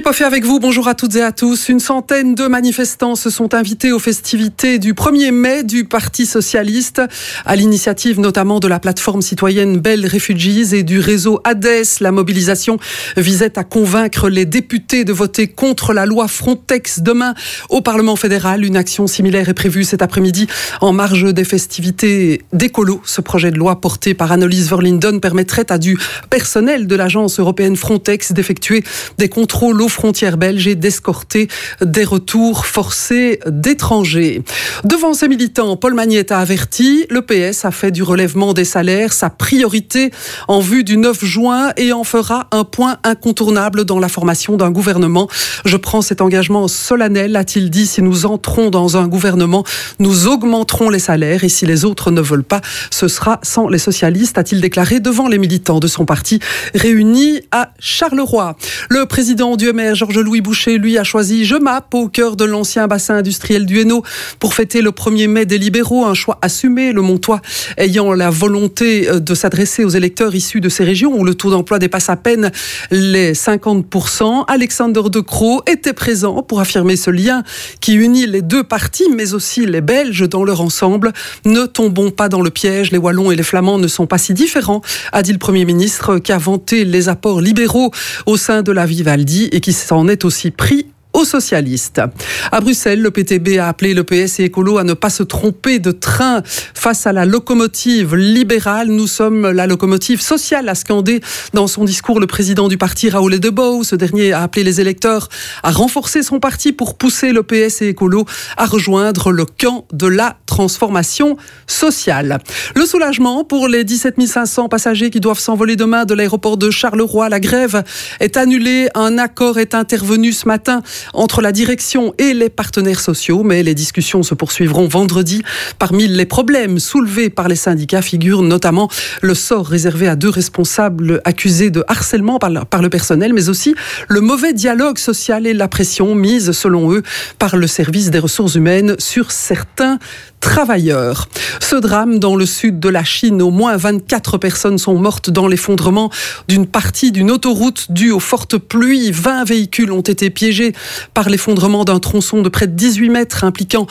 Philippe Offet avec vous, bonjour à toutes et à tous. Une centaine de manifestants se sont invités aux festivités du 1er mai du Parti Socialiste, à l'initiative notamment de la plateforme citoyenne Bell Refugees et du réseau ADES. La mobilisation visait à convaincre les députés de voter contre la loi Frontex demain au Parlement fédéral. Une action similaire est prévue cet après-midi en marge des festivités d'écolo. Ce projet de loi porté par Annelies Verlinden permettrait à du personnel de l'agence européenne Frontex d'effectuer des contrôles aux frontières belges et d'escorter des retours forcés d'étrangers. Devant ses militants, Paul Magnette a averti, le PS a fait du relèvement des salaires sa priorité en vue du 9 juin et en fera un point incontournable dans la formation d'un gouvernement. Je prends cet engagement solennel, a-t-il dit, si nous entrons dans un gouvernement, nous augmenterons les salaires et si les autres ne veulent pas, ce sera sans les socialistes, a-t-il déclaré devant les militants de son parti réunis à Charleroi. Le président du MR, Georges-Louis Boucher, lui a choisi Jemappes au cœur de l'ancien bassin industriel du Hainaut pour fêter le 1er mai des libéraux, un choix assumé, le Montois ayant la volonté de s'adresser aux électeurs issus de ces régions où le taux d'emploi dépasse à peine les 50%. Alexander De Croo était présent pour affirmer ce lien qui unit les deux partis, mais aussi les Belges dans leur ensemble. Ne tombons pas dans le piège, les Wallons et les Flamands ne sont pas si différents, a dit le Premier ministre qui a vanté les apports libéraux au sein de la Vivaldi et qui s'en est aussi pris aux socialistes. À Bruxelles, le PTB a appelé le PS et Écolo à ne pas se tromper de train face à la locomotive libérale. Nous sommes la locomotive sociale, a scandé dans son discours le président du parti, Raoul Edebouw. Ce dernier a appelé les électeurs à renforcer son parti pour pousser le PS et Écolo à rejoindre le camp de la transformation sociale. Le soulagement pour les 17 500 passagers qui doivent s'envoler demain de l'aéroport de Charleroi. La grève est annulée. Un accord est intervenu ce matin entre la direction et les partenaires sociaux, mais les discussions se poursuivront vendredi. Parmi les problèmes soulevés par les syndicats figure notamment le sort réservé à 2 responsables accusés de harcèlement par le personnel, mais aussi le mauvais dialogue social et la pression mise, selon eux, par le service des ressources humaines sur certains travailleurs. Ce drame dans le sud de la Chine, au moins 24 personnes sont mortes dans l'effondrement d'une partie d'une autoroute due aux fortes pluies. 20 véhicules ont été piégés par l'effondrement d'un tronçon de près de 18 mètres impliquant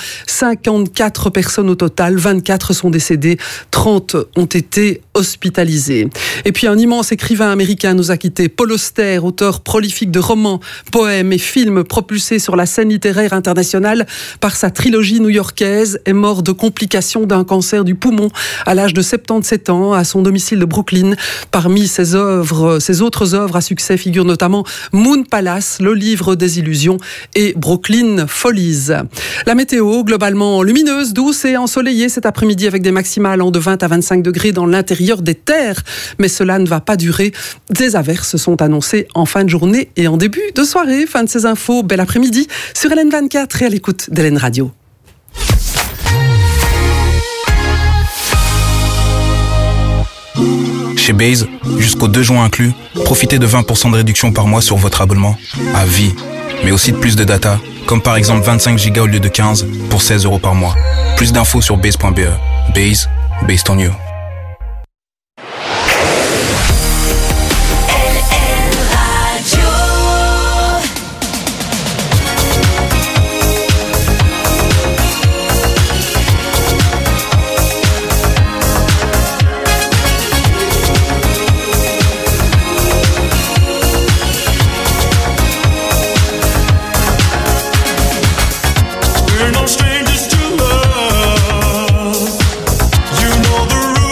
54 personnes au total. 24 sont décédées, 30 ont été hospitalisés. Et puis un immense écrivain américain nous a quittés. Paul Auster, auteur prolifique de romans, poèmes et films propulsés sur la scène littéraire internationale par sa trilogie new-yorkaise, est mort de complications d'un cancer du poumon à l'âge de 77 ans à son domicile de Brooklyn. Parmi ses autres œuvres à succès figurent notamment Moon Palace, le livre des illusions et Brooklyn Follies. La météo, globalement lumineuse, douce et ensoleillée cet après-midi avec des maximales de 20 à 25 degrés dans l'intérieur des terres. Mais cela ne va pas durer. Des averses sont annoncées en fin de journée et en début de soirée. Fin de ces infos, bel après-midi sur LN24 et à l'écoute d'LN Radio. Chez Base, jusqu'au 2 juin inclus, profitez de 20% de réduction par mois sur votre abonnement à vie, mais aussi de plus de data, comme par exemple 25 Go au lieu de 15 pour 16 € par mois. Plus d'infos sur base.be. Base, based on you. Strangers to love, you know the rules.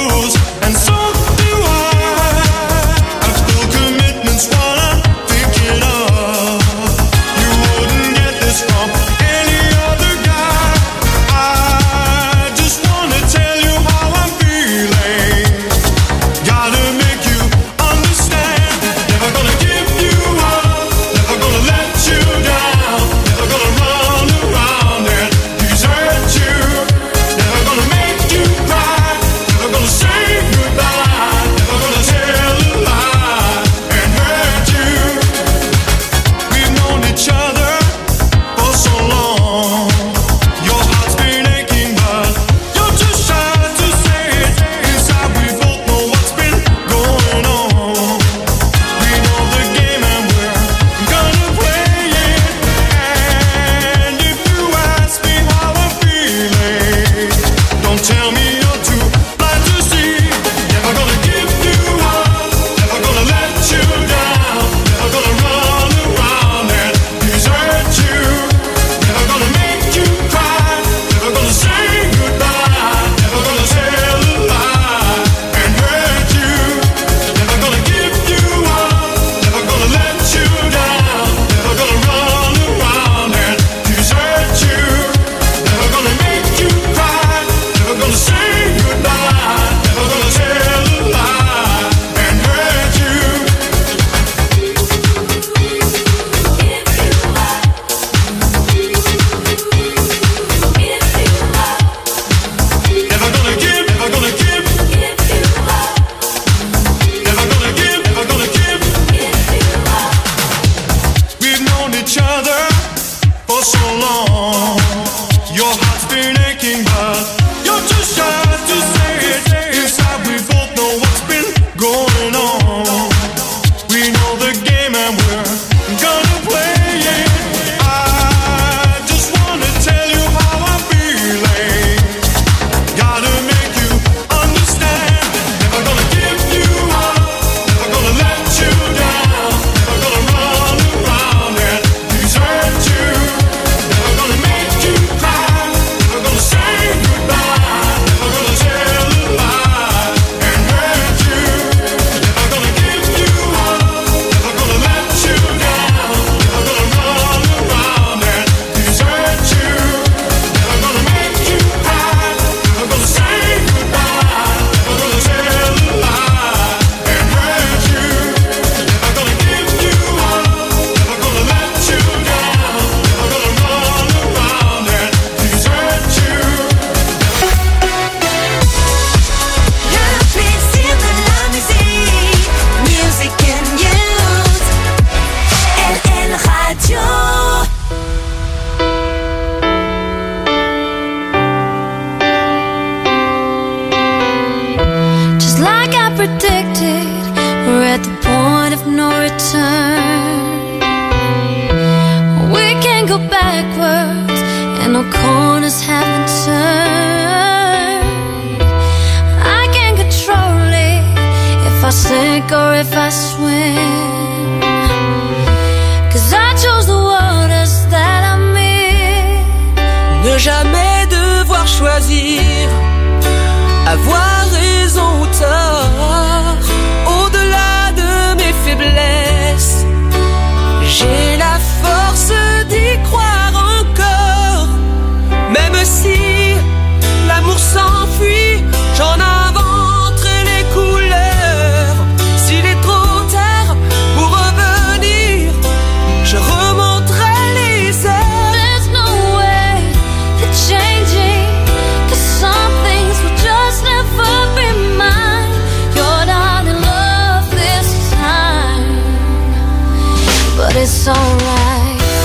turn. We can go backwards and no corners haven't turned. I can't control it if I sink or if I swim, 'cause I chose the waters that I'm in. Ne jamais devoir choisir, avoir raison ou tort, au-delà de mes faiblesses, j'ai la force d'y croire encore. Même si l'amour s'enfuit, j'en inventerai les couleurs. S'il est trop tard pour revenir, je remonterai les heures. There's no way to changing, 'cause some things will just never be mine. You're not in love this time, but it's alright.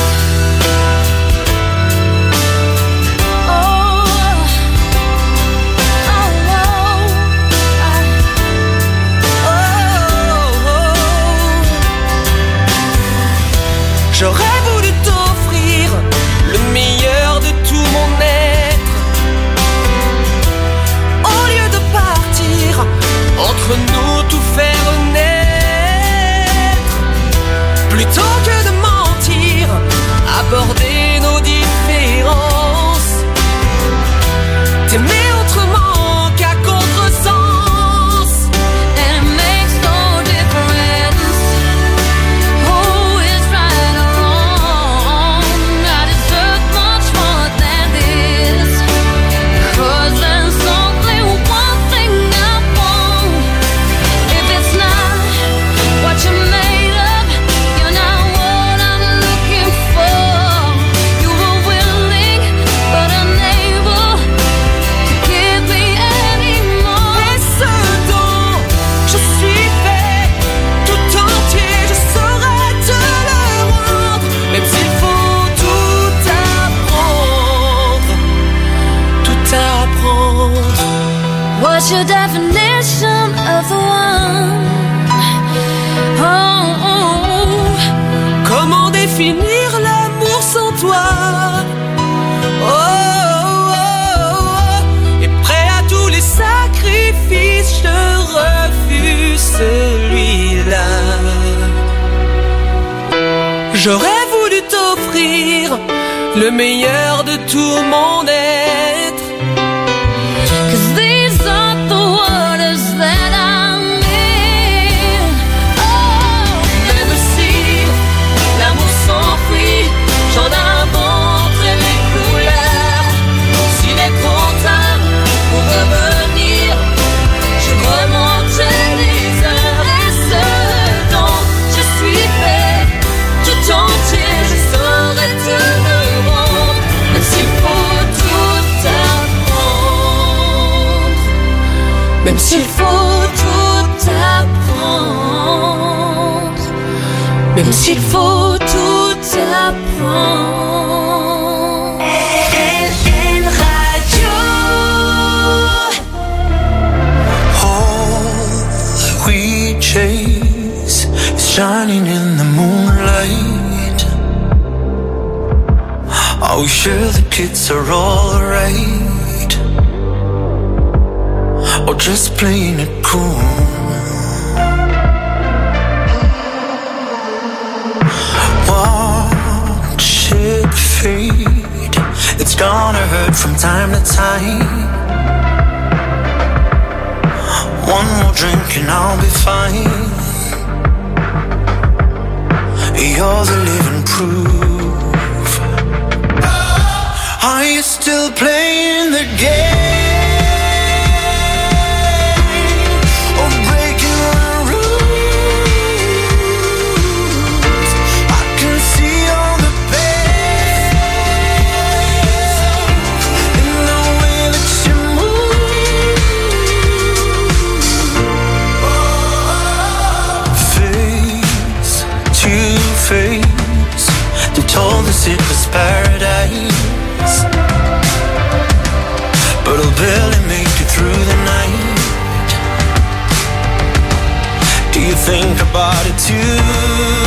J'aurais voulu t'offrir le meilleur de tout mon être, au lieu de partir, entre nous tout faire naître. Plutôt que de mentir, aborder nos différences, t'aimer autrement qu'à contresens. And it makes no difference who is right or wrong. I deserve much more than this, 'cause there's only one thing I want. If it's not what you're made of, you're not what I'm looking for. You were willing but unable to give me any more. Et ce dont je suis fait, tout entier, je saurais te le rendre. Même s'il faut tout apprendre, tout apprendre. What's your definition of the one? Comment définir l'amour sans toi? Oh, oh, oh. Et prêt à tous les sacrifices, je refuse celui-là. J'aurais voulu t'offrir le meilleur de tout mon être. 'Cause these are the waters that I'm in. Oh, Même si l'amour s'enfuit, j'en inventerai les couleurs. S'il est trop tard pour revenir, je remonterai les heures. Et ce dont je suis fait, tout entier, je saurais te le rendre. Même s'il faut tout apprendre, même s'il faut tout apprendre, même s'il faut tout apprendre. LN Radio. All we chase is shining in the moonlight. Are we sure the kids are alright? Or just playing it cool? Watch it fade. It's gonna hurt from time to time. One more drink and I'll be fine. You're the living proof. Are you still playing the game? Or breaking the rules? I can see all the pain in the way that you move. Face to face, they told us it was paradise, but I'll barely make it through the night. Do you think about it too?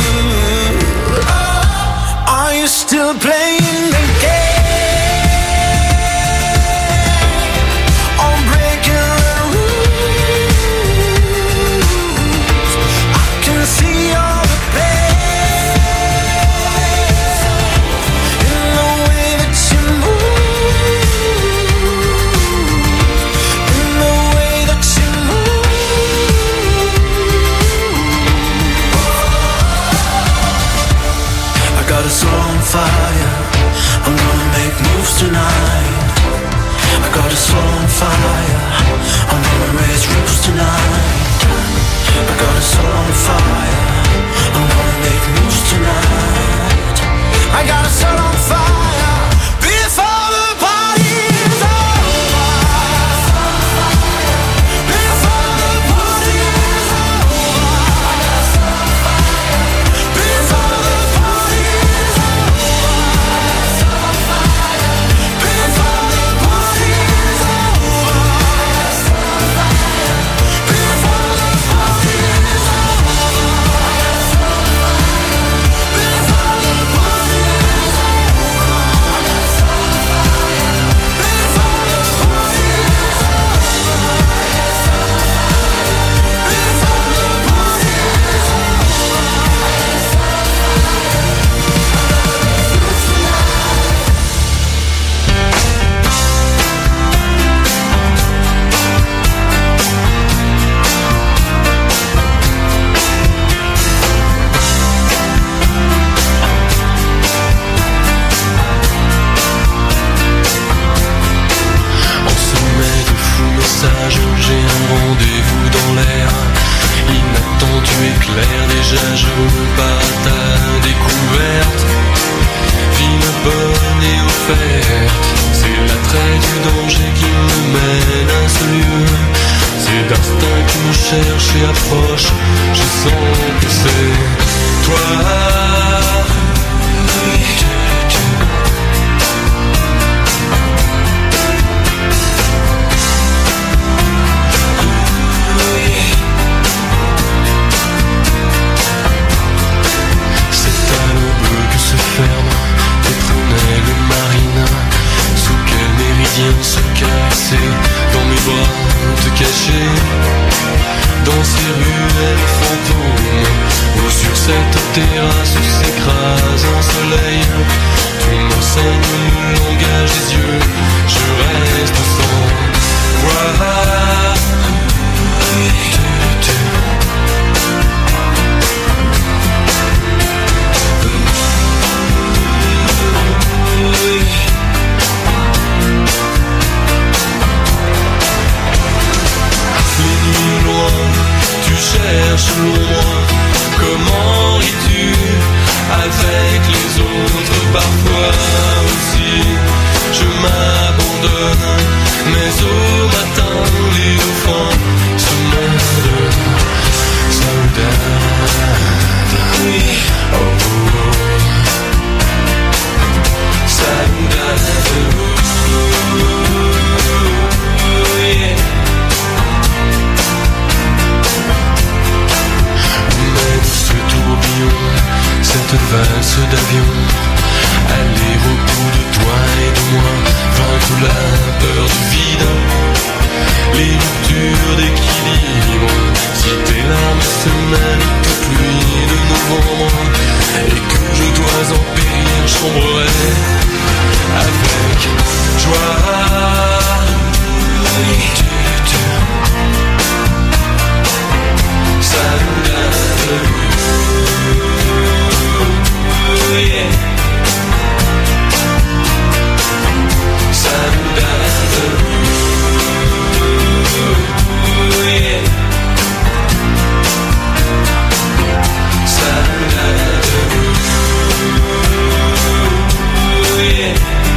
tonight. I got a soul on fire. I'm gonna raise roots tonight. I got a soul on fire. I'm gonna make moves tonight. I got a soul on fire. Before the party's over. Before the party's over. I got a soul on fire. Before the party's over. I got a soul on fire. Before the party's over. I got a soul on fire. Before the party's over. I got a soul on fire. Before the party's over. I got a soul on fire. Before the party's over. I got a soul on fire. Before the party's over. I got a soul on En sommet de fous messages, j'ai un rendez-vous dans l'air. Inattendu éclair, déjà je repars à ta découverte. Fine, bonne et offerte, c'est l'attrait du danger qui me mène à ce lieu. C'est d'instinct qui me cherche et approche, je sens que c'est toi. C'est à l'aube que se ferment tes prunelles marines. Sous quel méridien se caresser, dans mes bras te cacher. Dans ces ruelles fantômes, ou sur cette terrasse où s'écrase un soleil. Tu m'enseignes le langage des yeux, je reste sans voir. Les nuits loin, tu cherches loin. Comment ris-tu avec les autres? Parfois aussi je m'abandonne, mais au matin les dauphins se mêlent. Saudade, oh, saudade, yeah. Mène ce tourbillon, cette valse d'avion, aller au bout de toi et de moi, vaincre la peur du vide, les ruptures d'équilibre. Si tes larmes se mêlent que pluie de novembre, et que je dois en périr, chambrerai avec joie. Saudade, yeah. Saudade, yeah. Saudade, yeah.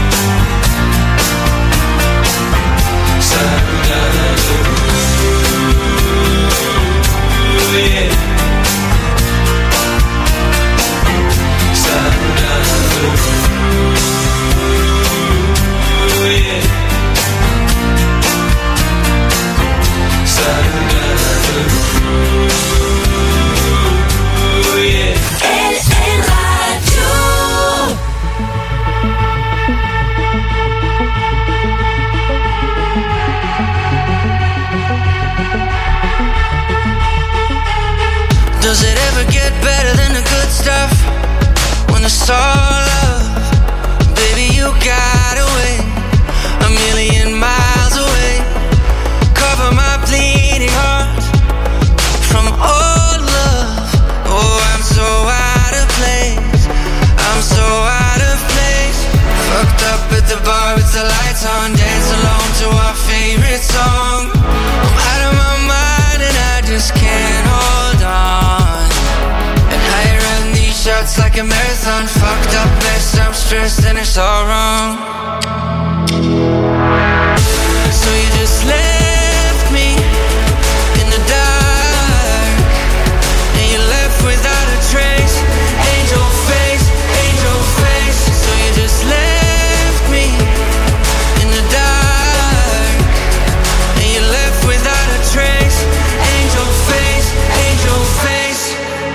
Does it ever get better than the good stuff? When it's all love, baby, you got away 1,000,000 miles away. Cover my bleeding heart from all love. Oh, I'm so out of place. I'm so out of place. Fucked up at the bar. a marathon. Fucked up mess, I'm stressed and it's all wrong. So you just left me in the dark, and you left without a trace. Angel face, angel face. So you just left me in the dark, and you left without a trace. Angel face, angel face.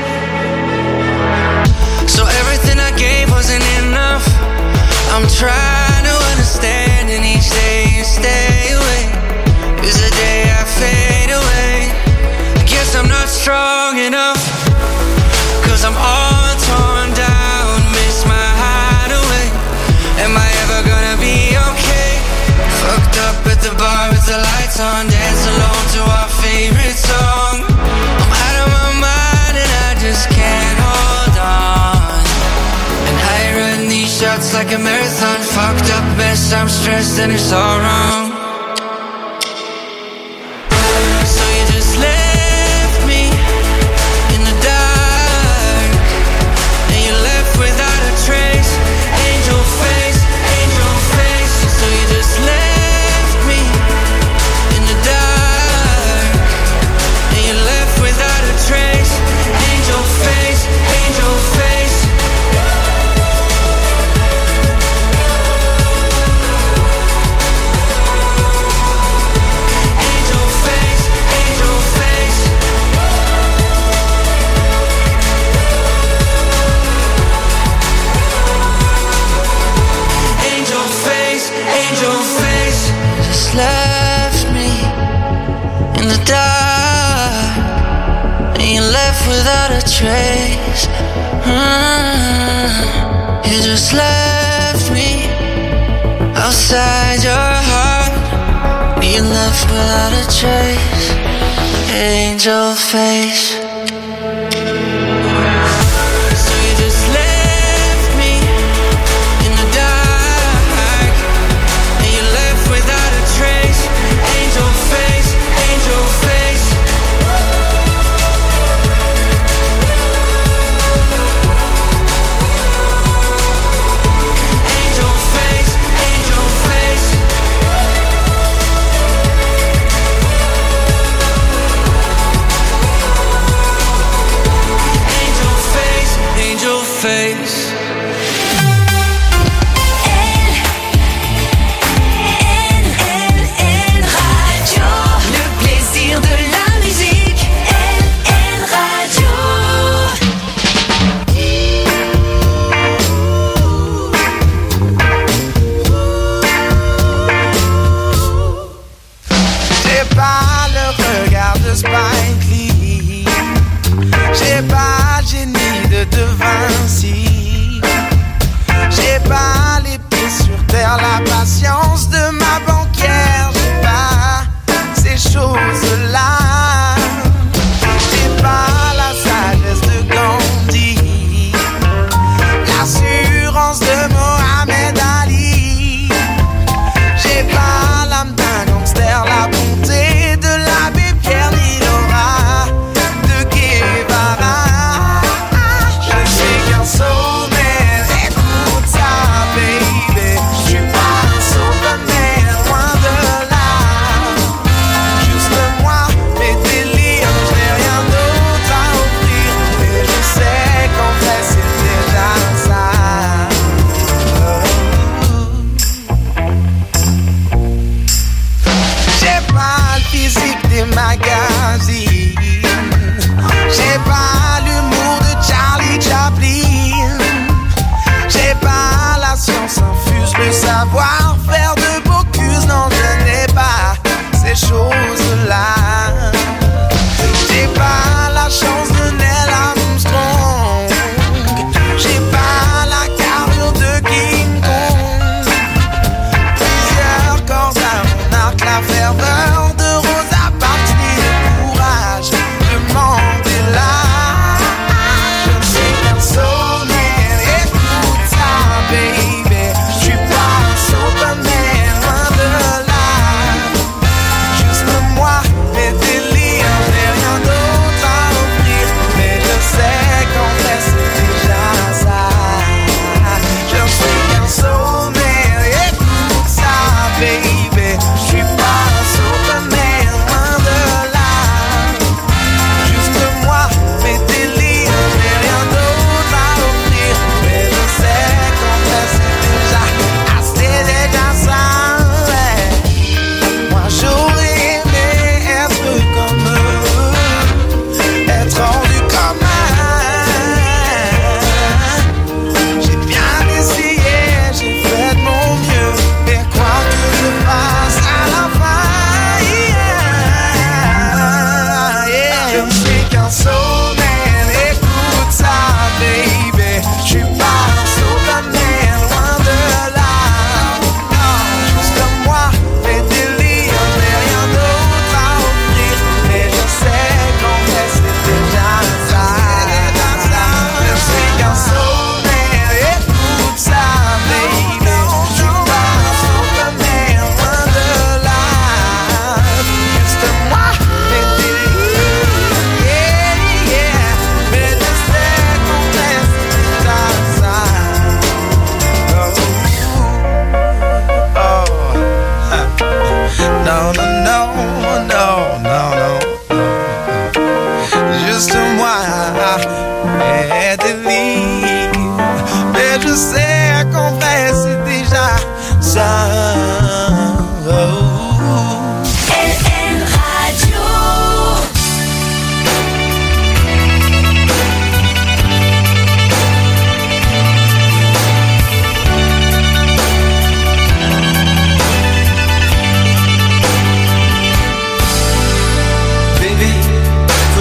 So everything I gave wasn't enough. I'm trying to understand, and each day you stay away is the day I fade away. I guess I'm not strong enough, 'cause I'm all torn down, miss my hideaway. Am I ever gonna be okay? Fucked up at the bar with the lights on, dance alone to our favorite song. I'm out of my mind and I just can't hold on. And I run these shots like a marathon. Fucked up mess, I'm stressed and it's all wrong. So you just left me in the dark, and you left without a trace. Angel face, angel face. So you just left me in the dark, and you left without a trace. Angel face, angel face. Angel face, angel face. Angel face, angel face. Just left me in the dark, and you left without a trace. You just left me outside your heart. You left without a trace. Angel face. So you just left me in the dark, and you left without a trace. Angel face, angel face. Angel face, angel face. Angel face, angel face. Radio, le plaisir de la musique. LN Radio. J'ai pas le regard de Spike Lee, j'ai pas le génie de De Vinci, j'ai pas les pieds sur terre, la patience de ma banquière, j'ai pas ces choses-là, j'ai pas la sagesse de Gandhi, l'assurance de Mohamed Ali. J'ai pas l'âme d'un gangster, la bonté de l'abbé Pierre ni l'aura de Guevara. Je suis qu'un soulman, écoute ça, baby. Je suis pas un soulman.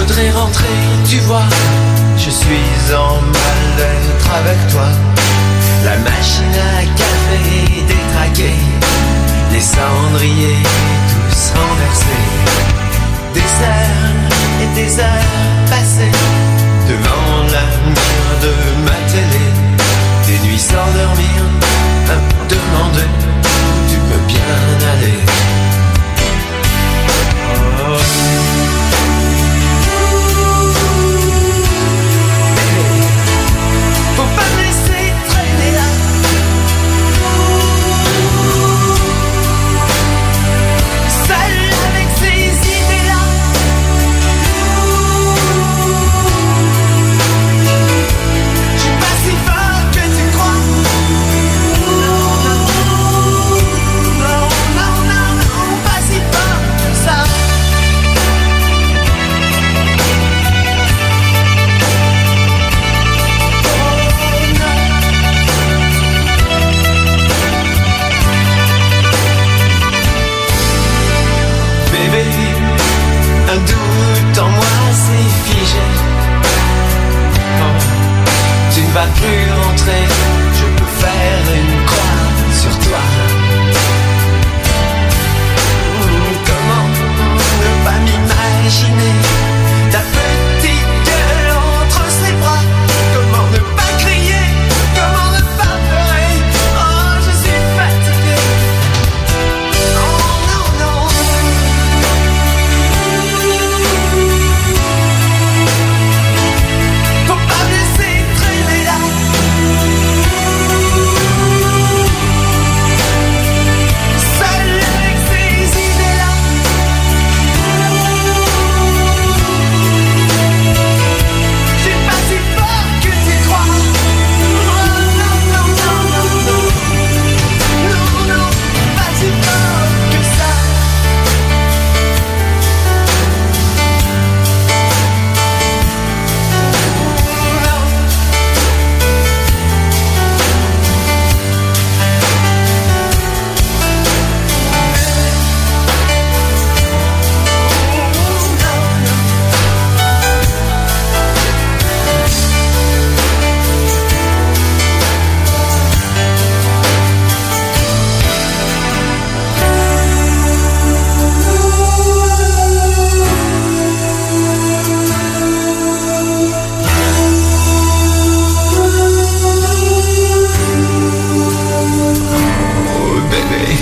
voudrais rentrer, tu vois. Je suis en mal-être avec toi. La machine à café détraquée, les cendriers tous renversés. Des heures et des heures passées devant la mur de ma télé. Des nuits sans dormir, à me demander où tu peux bien aller. Oh. Faut pas me laisser traîner là. Seul avec ces idées-là. Je suis pas si fort que tu crois. Non, non, non, non, pas si fort que ça. Bébé, un doute en moi s'est figé. Oh, tu ne vas plus rentrer, je peux faire une croix sur toi. Comment ne pas m'imaginer ta petite gueule entre ses bras? Comment ne pas crier? Comment ne pas pleurer? Oh, je suis fatigué. Non, non, non. Faut pas me laisser traîner là. Seul avec ces idées-là. Je suis pas si fort que tu crois. Non, non, non, non, non. Non, non, pas si fort que ça. Oh, bébé.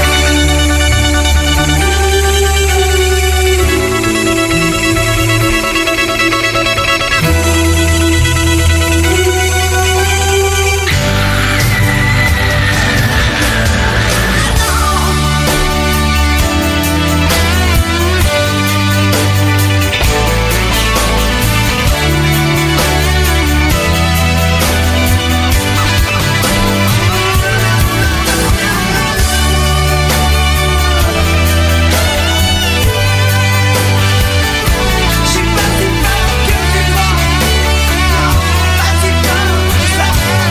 Je suis pas si fort que tu crois. Non, pas si fort que ça.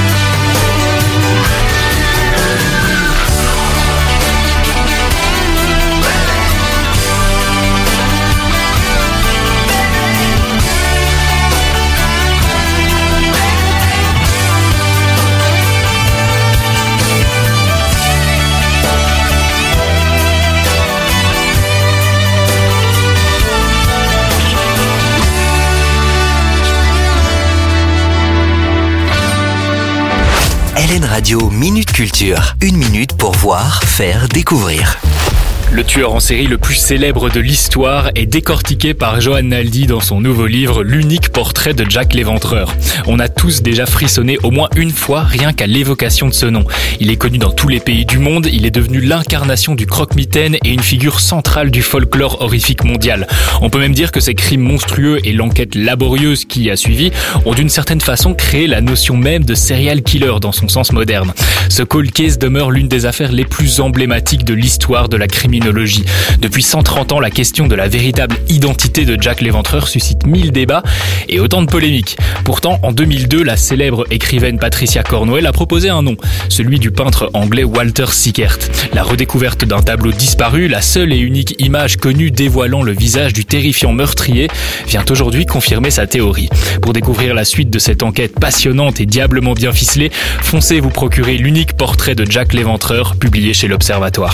LN Radio Minute Culture. 1 minute pour voir, faire, découvrir. Le tueur en série le plus célèbre de l'histoire est décortiqué par Johan Naldi dans son nouveau livre L'unique portrait de Jack l'Éventreur. On a tous déjà frissonné au moins une fois rien qu'à l'évocation de ce nom. Il est connu dans tous les pays du monde, il est devenu l'incarnation du croque-mitaine et une figure centrale du folklore horrifique mondial. On peut même dire que ses crimes monstrueux et l'enquête laborieuse qui a suivi ont d'une certaine façon créé la notion même de serial killer dans son sens moderne. Ce cold case demeure l'une des affaires les plus emblématiques de l'histoire de la criminalité criminologie. Depuis 130 ans, la question de la véritable identité de Jack l'Éventreur suscite 1000 débats et autant de polémiques. Pourtant, en 2002, la célèbre écrivaine Patricia Cornwell a proposé un nom, celui du peintre anglais Walter Sickert. La redécouverte d'un tableau disparu, la seule et unique image connue dévoilant le visage du terrifiant meurtrier, vient aujourd'hui confirmer sa théorie. Pour découvrir la suite de cette enquête passionnante et diablement bien ficelée, foncez vous procurer l'unique portrait de Jack l'Éventreur, publié chez l'Observatoire.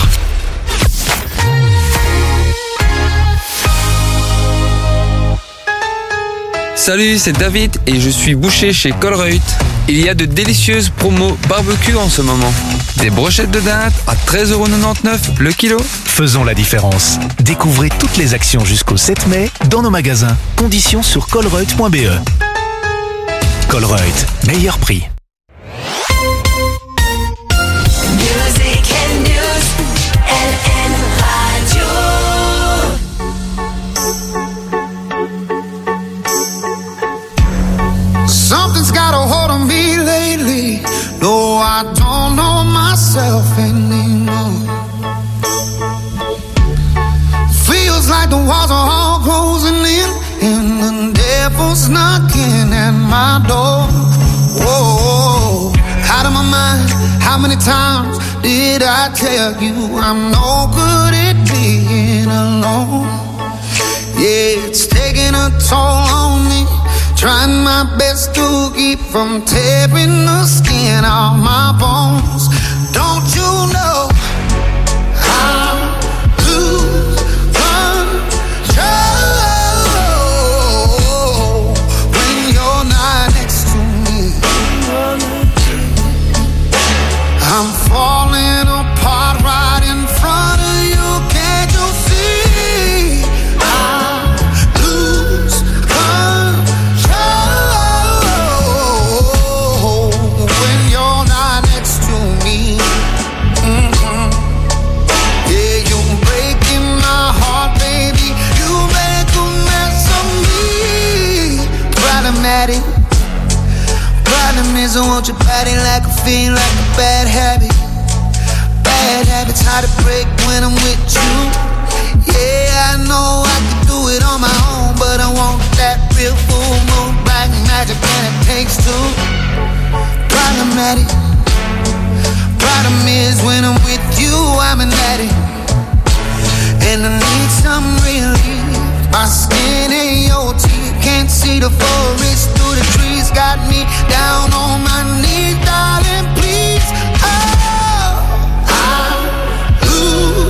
Salut, c'est David et je suis boucher chez Colruyt. Il y a de délicieuses promos barbecue en ce moment. Des brochettes de dinde à 13,99€ le kilo. Faisons la différence. Découvrez toutes les actions jusqu'au 7 mai dans nos magasins. Conditions sur colruyt.be. Colruyt, meilleur prix. Music and news, LN Radio. Something's got a hold on me lately. No, I don't know myself anymore. Feels like the walls are all closing in, and the devil's knocking at my door. Whoa, out of my mind. How many times did I tell you I'm no good at being alone? Yeah, it's taking a toll on me. Trying my best to keep from tearing the skin off my bones. Don't you know I lose control when you're not next to me? I'm falling apart right in front of you. Can't you see? I lose control when you're not next to me. Yeah, you're breaking my heart, baby. You make a mess of me. Problematic. Problem is I want your body like a fiend, like a bad habit. Bad habits hard to break when I'm with you. Yeah, I know I can do it on my own, but I want that real full moon, black magic, and it takes two. Problematic. Problem is when I'm with you, I'm an addict, and I need some relief. My skin ain't your teeth, can't see the forest through the trees. Got me down on my knees, darling, please. Oh, I lose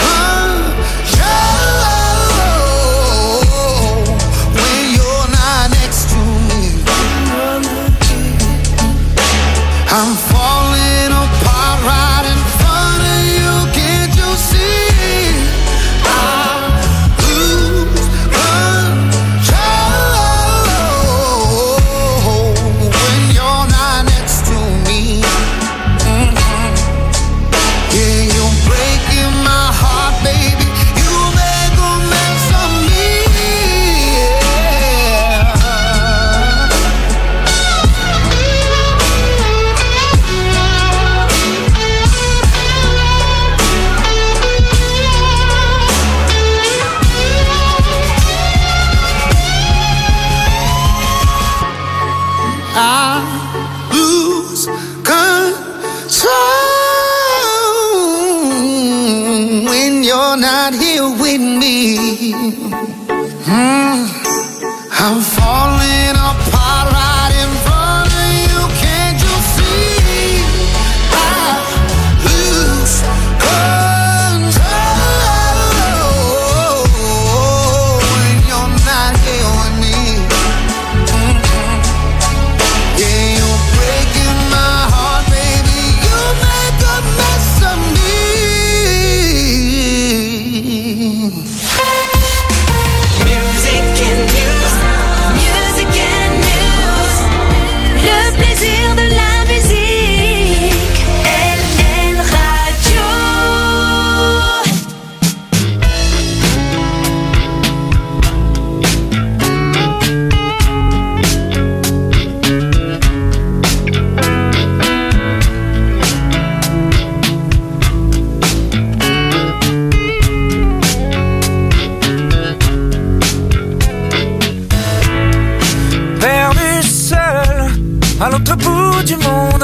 control when you're not next to me. I'm falling apart right in front of you. Can't you see? I lose control when you're not next to me. Yeah, you're breaking my heart, baby. You make a mess of me. I lose control when you're not here with me. I'm falling apart right in front of you. Can't you see? I lose control when you're not here with me. Yeah, you're breaking my heart, baby. You make a mess of me. Music and news, music and news. à l'autre bout du monde.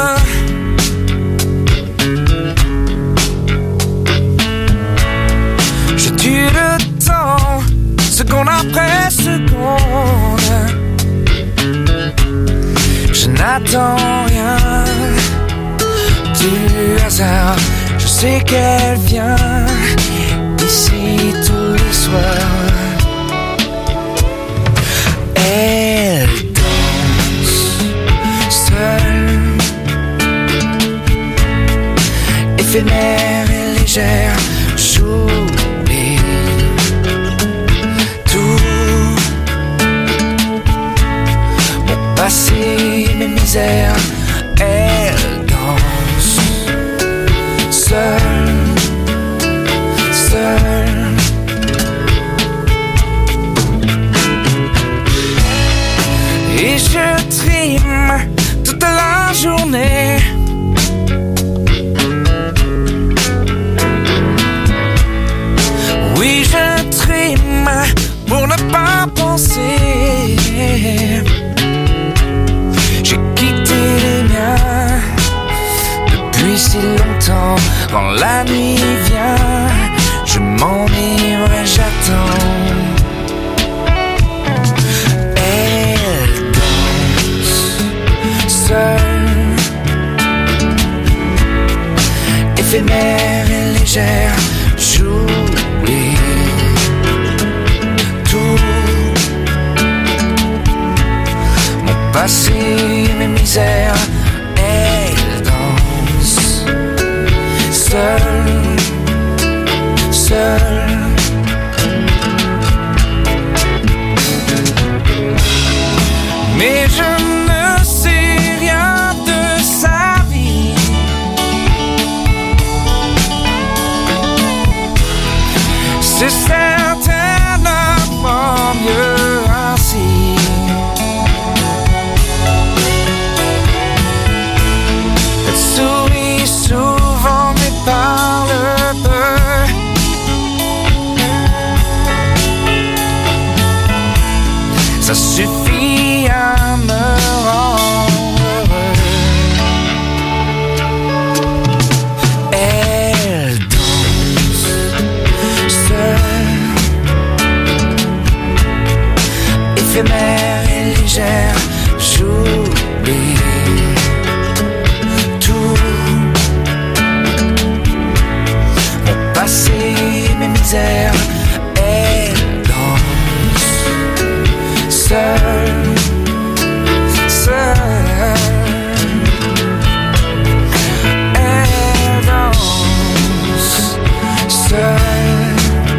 Je tue le temps, seconde après seconde. Je n'attends rien du hasard. Je sais qu'elle vient ici tous les soirs. Elle danse seule, éphémère et légère. J'oublie tout, mon passé, mes misères. Elle danse seule, seule. Et je trime toute la journée. Oui, je trime pour ne pas penser. J'ai quitté les miens depuis si longtemps. Quand la nuit vient, je m'enivre et j'attends. Elle danse seule, éphémère et légère. J'oublie tout, mon passé, mes misères. Elle danse seule, seule. Mais je ne sais rien de sa vie. C'est certainement mieux ainsi. Elle sourit souvent mais parle peu. Ça suffit à me rendre heureux. Elle danse seule, éphémère et légère. J'oublie tout, mon passé, mes misères. Elle danse seule, seule. Elle danse seule,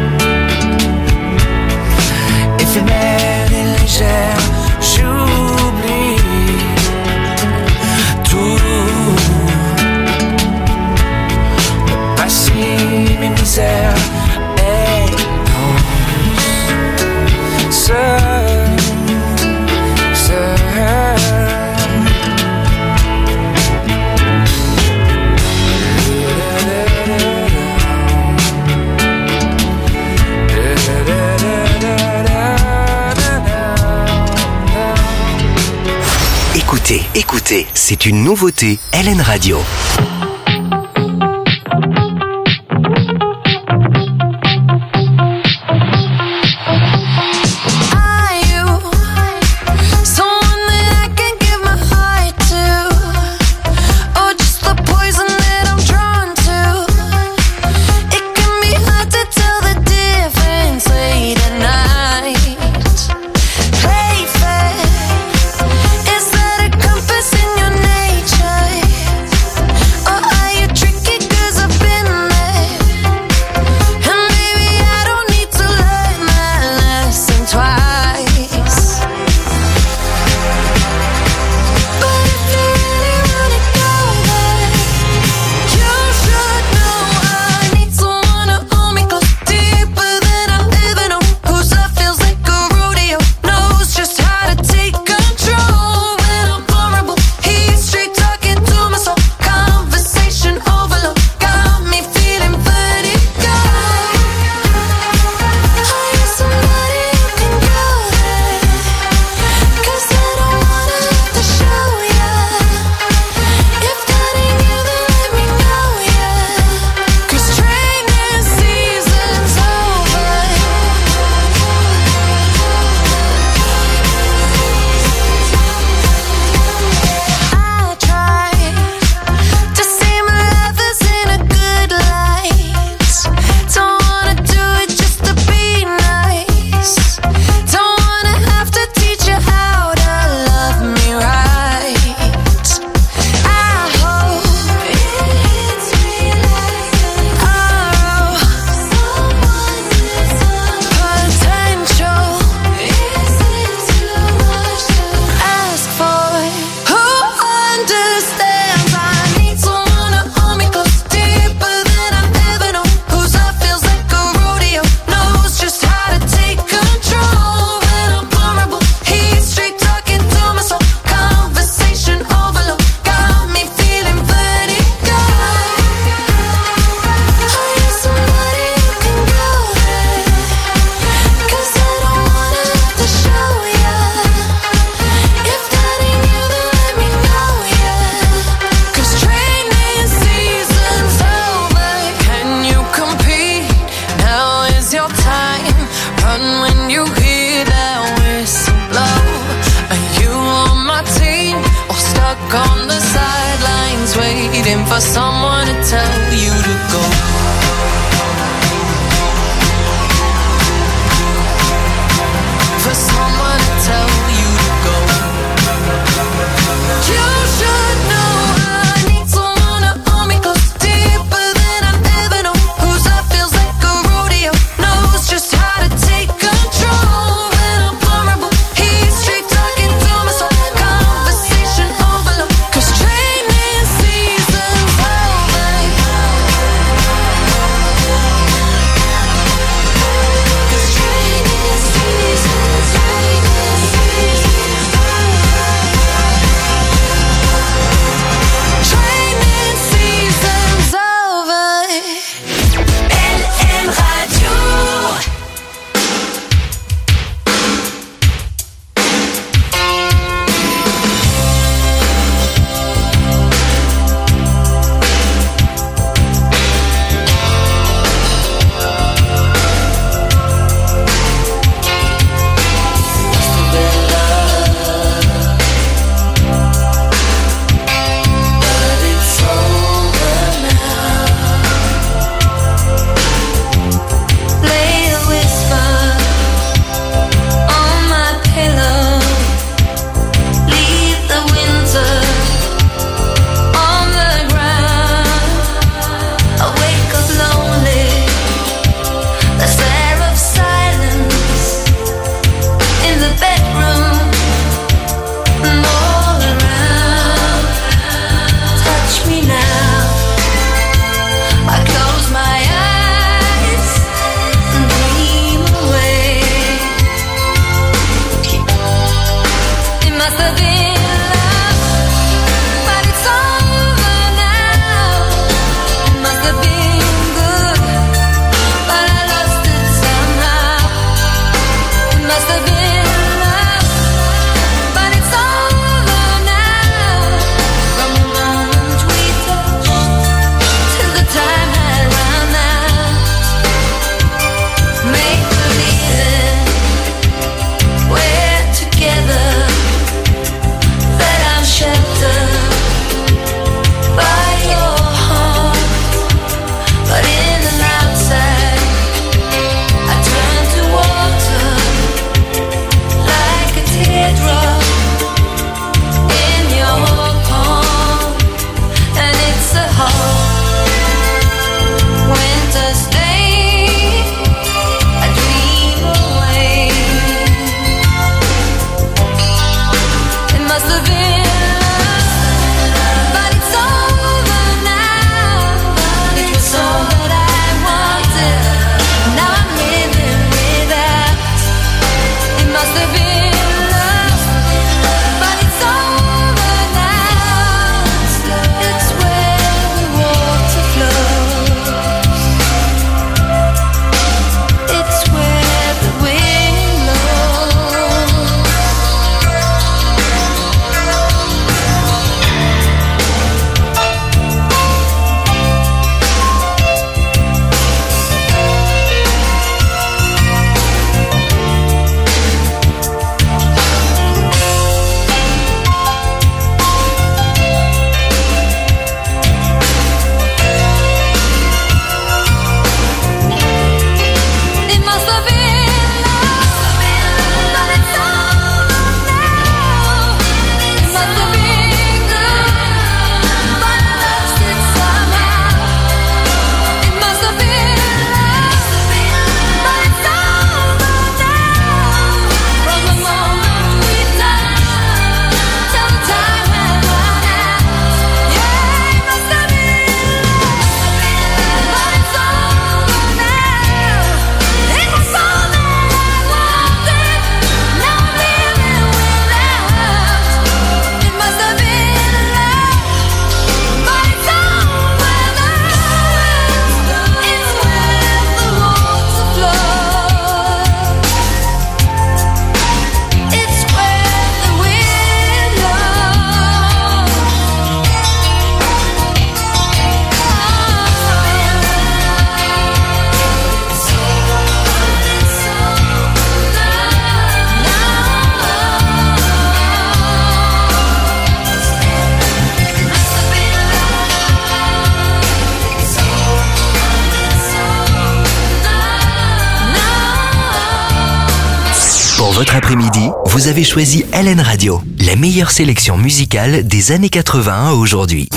éphémère et légère. J'oublie tout, mon passé, mes misères. Elle danse seule, seule. Écoutez, c'est une nouveauté LN Radio. Is that a compass in your nature? for someone to tell you to go. For someone to tell you to go. You should know I need someone to hold me close, deeper than I've ever known. Whose love feels like a rodeo, knows just how to take control when I'm vulnerable. He's straight talking to my soul, conversation overload. 'Cause training season's over. 'Cause training season's LM Radio. Lay a whisper on my pillow. Leave the winter on the ground. I wake up lonely. There's air of silence in the bedroom and all around. Touch me now. I close my eyes and dream away. It must have been love, but it's over now. It must have been good, but I lost it somehow. It must have been love, but it's over now. From the moment we touched till the time had run out. Make believe we're together, that I'm sheltered by your heart. But in and outside, I turn to water like a teardrop in your palm. And it's a hard winter's day. I dream away. It must have been love, but it's over now. It was all that I wanted. Now I'm living without. It must have been love, but it's over now. It's where the water flows. It's where the wind blows. votre après-midi, vous avez choisi LN Radio, la meilleure sélection musicale des années 80 à aujourd'hui.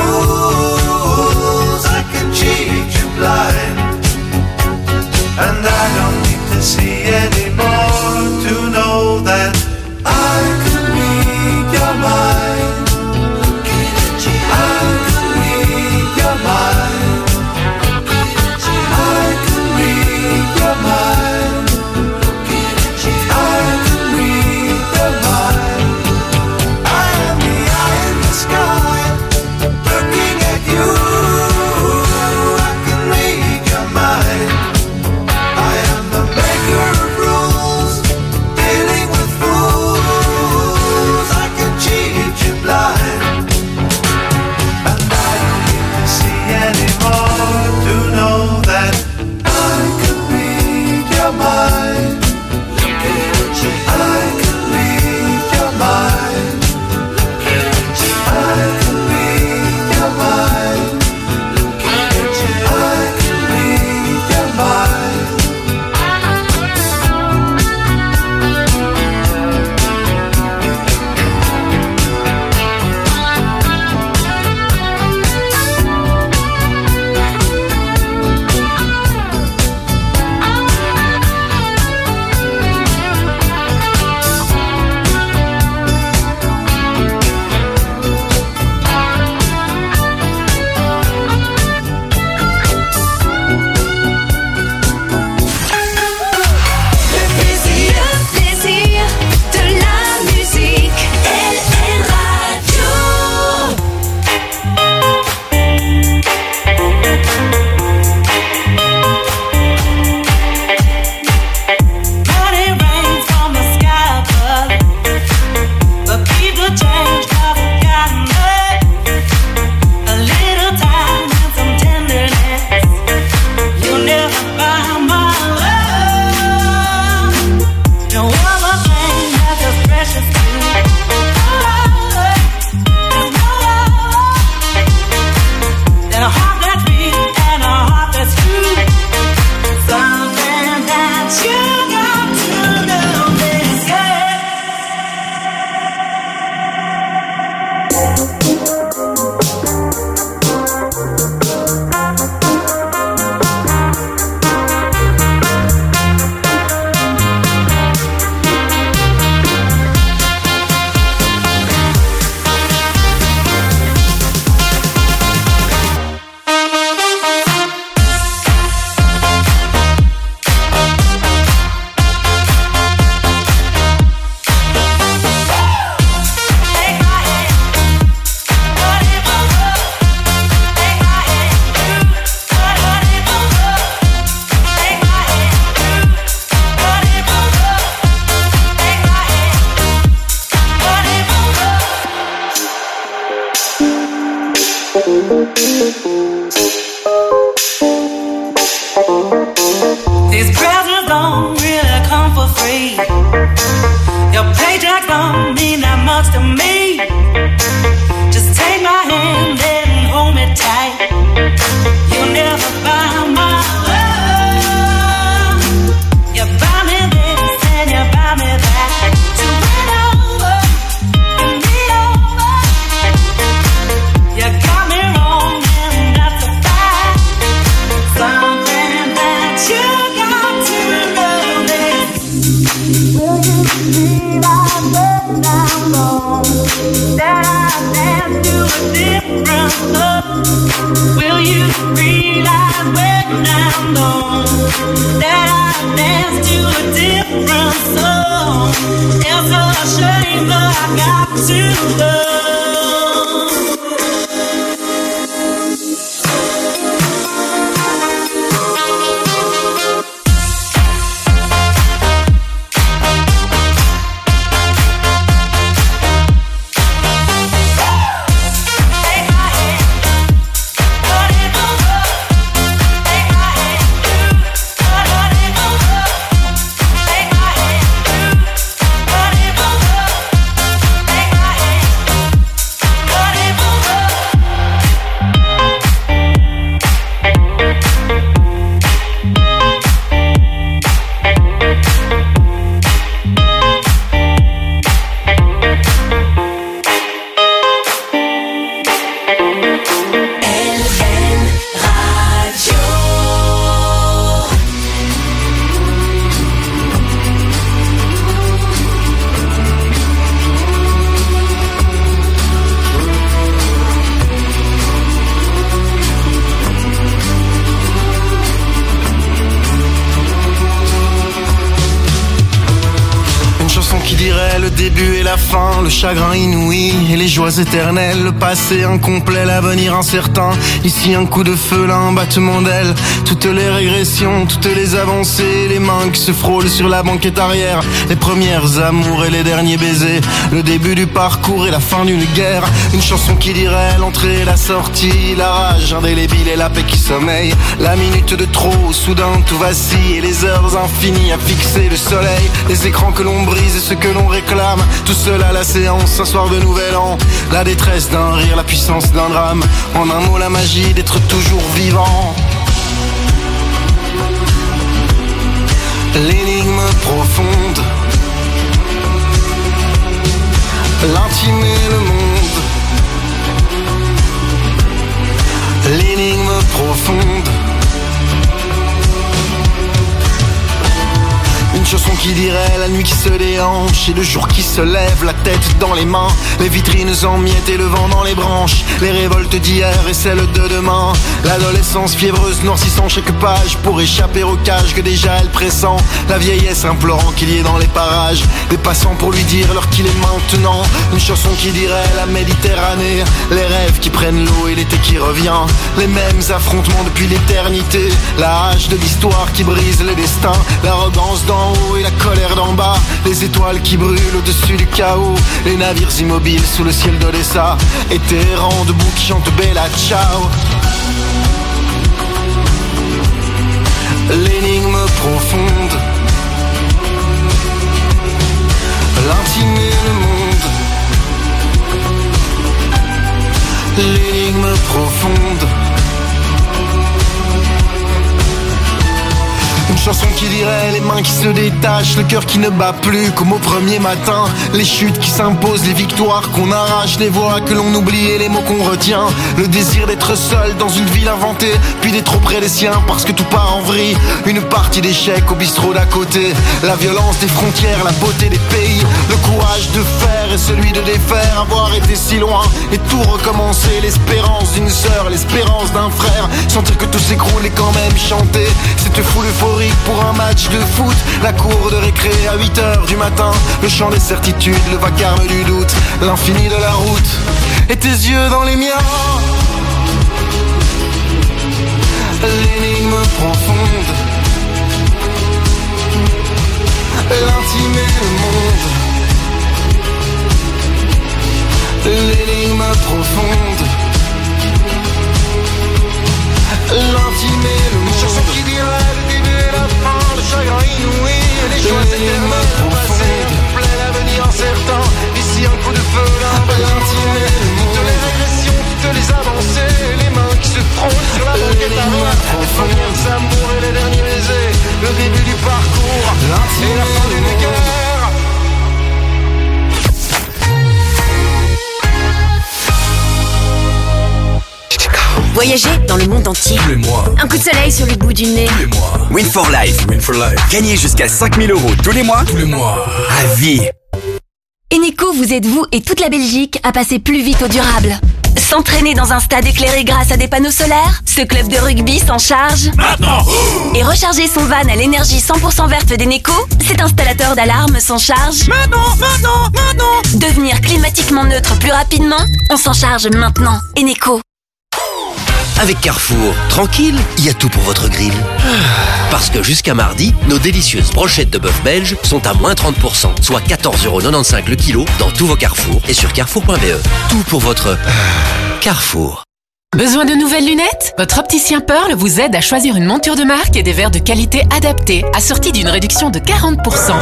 And These presents don't really come for free. Your paycheck don't mean that much to me. Just take my hand and hold me tight. You'll never buy my love. You buy me this and you buy me that. To win over, you need over. You got me wrong and that's a fact. Something that you got to know is, will you realize when I'm gone that I dance to a different love? Will you realize when I'm gone that I dance to a different song? It's a shame but I got to love. Le chagrin inouï et les joies éternelles, le passé incomplet, l'avenir incertain. Ici un coup de feu, là un battement d'aile. Toutes les régressions, toutes les avancées, les mains qui se frôlent sur la banquette arrière. Les premières amours et les derniers baisers, le début du parcours et la fin d'une guerre. Une chanson qui dirait l'entrée et la sortie, la rage indélébile et la paix qui sommeille. La minute de trop, soudain tout vacille, et les heures infinies à fixer le soleil. Les écrans que l'on brise et ce que l'on réclame, tout cela la séance, un soir de nouvel an. La détresse d'un rire, la puissance d'un drame. En un mot, la magie d'être toujours vivant. L'énigme profonde, l'intime et le monde. L'énigme profonde. Une chanson qui dirait la nuit qui se déhanche et le jour qui se lève, la tête dans les mains, les vitrines en miettes et le vent dans les branches, les révoltes d'hier et celles de demain, l'adolescence fiévreuse noircissant chaque page pour échapper au cage que déjà elle pressent, la vieillesse implorant qu'il y ait dans les parages des passants pour lui dire l'heure qu'il est maintenant. Une chanson qui dirait la Méditerranée, les rêves qui prennent l'eau et l'été qui revient, les mêmes affrontements depuis l'éternité, la hache de l'histoire qui brise les destins, l'arrogance d'en haut et la colère d'en bas, les étoiles qui brûlent au-dessus du chaos, les navires immobiles sous le ciel d'Odessa, et tes errants debout qui chantent Bella Ciao. L'énigme profonde, l'intime et le monde. L'énigme profonde. Une chanson qui dirait les mains qui se détachent, le cœur qui ne bat plus comme au premier matin, les chutes qui s'imposent, les victoires qu'on arrache, les voix que l'on oublie et les mots qu'on retient, le désir d'être seul dans une ville inventée, puis d'être auprès des siens parce que tout part en vrille, une partie d'échecs au bistrot d'à côté, la violence des frontières, la beauté des pays, le courage de faire et celui de défaire, avoir été si loin et tout recommencer, l'espérance d'une sœur, l'espérance d'un frère, sentir que tout s'écroule et quand même chanter cette foule euphorique pour un match de foot, la cour de récré à 8h du matin, le chant des certitudes, le vacarme du doute, l'infini de la route, et tes yeux dans les miens. L'énigme profonde, l'intime et le monde. L'énigme profonde. Voyager dans le monde entier. Tous les mois. Un coup de soleil sur le bout du nez. Tous les mois. Win for Life. Win for Life. Gagnez jusqu'à 5 000 € tous les mois. Tous les mois. À vie. Eneco vous aide vous et toute la Belgique à passer plus vite au durable. S'entraîner dans un stade éclairé grâce à des panneaux solaires? Ce club de rugby s'en charge maintenant. Et recharger son van à l'énergie 100% verte d'Eneco? Cet installateur d'alarme s'en charge Maintenant. Devenir climatiquement neutre plus rapidement? On s'en charge maintenant. Eneco. Avec Carrefour, tranquille, il y a tout pour votre grill. Parce que jusqu'à mardi, nos délicieuses brochettes de bœuf belge sont à moins 30%, soit 14,95 € le kilo dans tous vos Carrefour et sur carrefour.be. Tout pour votre Carrefour. Besoin de nouvelles lunettes? Votre opticien Pearl vous aide à choisir une monture de marque et des verres de qualité adaptés, assortis d'une réduction de 40%.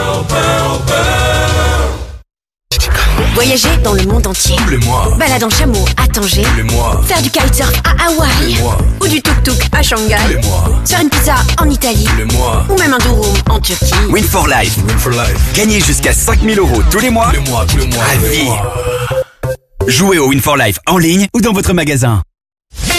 Voyager dans le monde entier. Tous les mois. Balade en chameau à Tanger. Tous les mois. Faire du kitesurf à Tous Hawaï. les mois. Ou du tuk-tuk à Shanghai. Tous les mois. Faire une pizza en Italie. Tous les mois. Ou même un durum en Turquie. Win for Life. Win for Life. Gagnez jusqu'à 5 000 € tous les mois. Tous les mois. Tous les mois. À Tous les vie. mois. Jouez au Win for Life en ligne ou dans votre magasin.